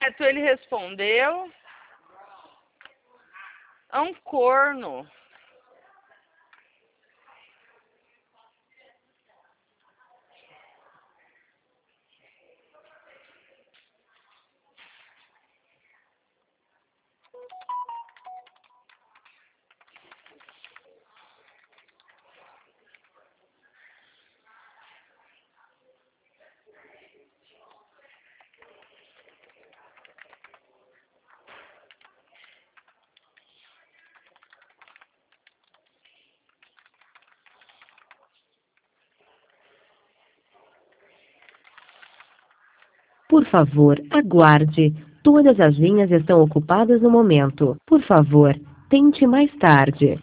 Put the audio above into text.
Ele respondeu: é um corno. Por favor, aguarde. Todas as linhas estão ocupadas no momento. Por favor, tente mais tarde.